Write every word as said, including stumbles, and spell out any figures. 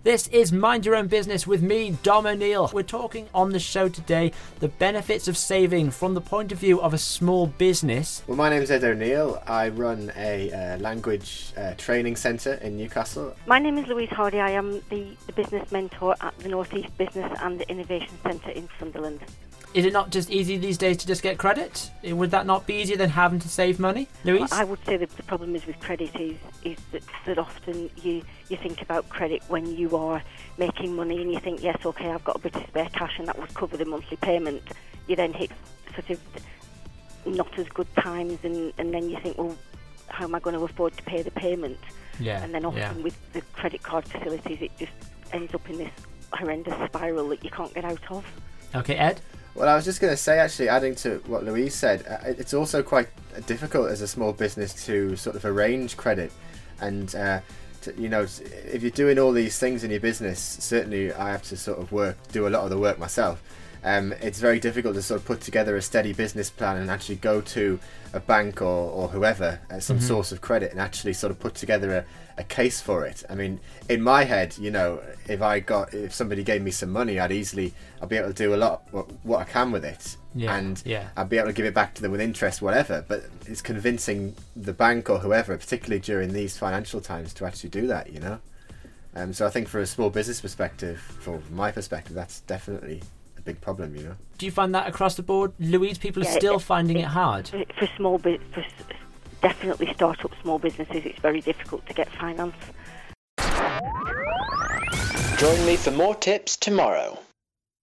This is Mind Your Own Business with me, Dom O'Neill. We're talking on the show today the benefits of saving from the point of view of a small business. Well, my name is Ed O'Neill. I run a uh, language uh, training centre in Newcastle. My name is Louise Hardy. I am the, the business mentor at the North East Business and Innovation Centre in Sunderland. Is it not just easy these days to just get credit? Would that not be easier than having to save money, Louise? Well, I would say that the problem is with credit is is that, that often you, you think about credit when you are making money and you think, yes, okay, I've got a bit of spare cash and that would cover the monthly payment. You then hit sort of not as good times and, and then you think, well, how am I going to afford to pay the payment? Yeah, and then often yeah. with the credit card facilities, it just ends up in this horrendous spiral that you can't get out of. Okay, Ed? Well, I was just going to say, actually, adding to what Louise said, uh, it's also quite difficult as a small business to sort of arrange credit. And, uh, to, you know, if you're doing all these things in your business, certainly I have to sort of work, do a lot of the work myself. Um, it's very difficult to sort of put together a steady business plan and actually go to a bank or, or whoever, uh, some mm-hmm. source of credit, and actually sort of put together a, a case for it. I mean, in my head, you know, if I got, if somebody gave me some money, I'd easily, I'd be able to do a lot what, what I can with it, yeah, and yeah. I'd be able to give it back to them with interest, whatever. But it's convincing the bank or whoever, particularly during these financial times, to actually do that. You know, um, so I think for a small business perspective, from my perspective, that's definitely big problem, you know. Do you find that across the board, Louise? People yeah, are still it, finding it, it hard for, for small bu- for definitely start-up small businesses. It's very difficult to get finance. Join me for more tips tomorrow.